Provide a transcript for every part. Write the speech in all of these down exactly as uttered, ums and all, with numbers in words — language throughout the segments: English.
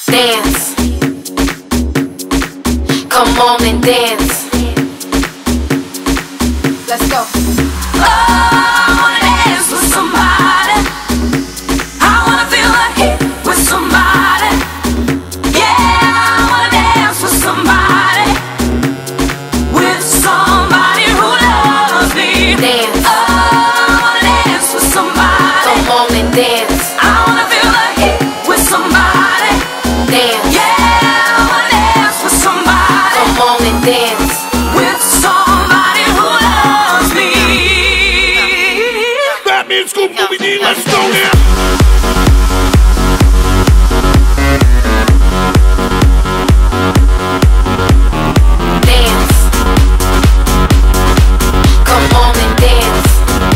Dance. Come on and dance. Let's go. Oh, I wanna dance with somebody. I wanna feel a hit with somebody. Yeah, I wanna dance with somebody. With somebody who loves me. Dance. Oh, I wanna dance with somebody. Come on and dance. I wanna feel a hit with somebody. Dance. Yeah, I wanna dance with somebody. Come on and dance. With somebody who loves me. Batman, Scoop, Movie D, let's go now. Dance. Come on and dance.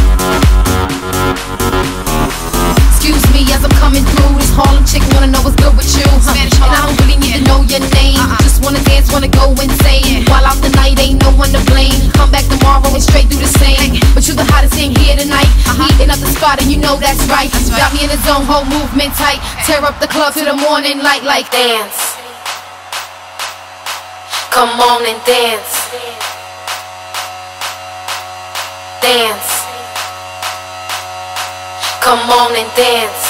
Excuse me as I'm coming through. This Harlem chick wanna know what's good with you, huh? And I don't really need to know your name. Just wanna dance, wanna go insane. While out the night, ain't no one to blame. Come back tomorrow and straight do the same. But you the hottest thing here tonight. Heating up the spot and you know that's right. Got me in the zone, whole movement tight. Tear up the club to the morning light like Dance. Come on and dance. Dance. Come on and dance.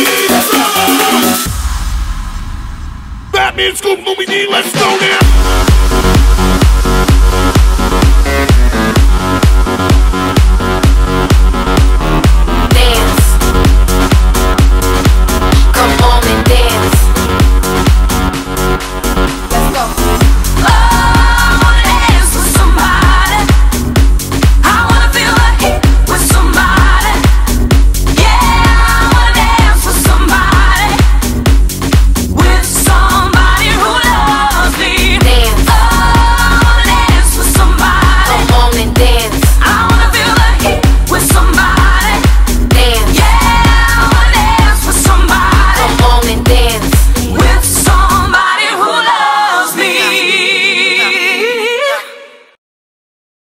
Batman, Scoop, Movie D, let's go now.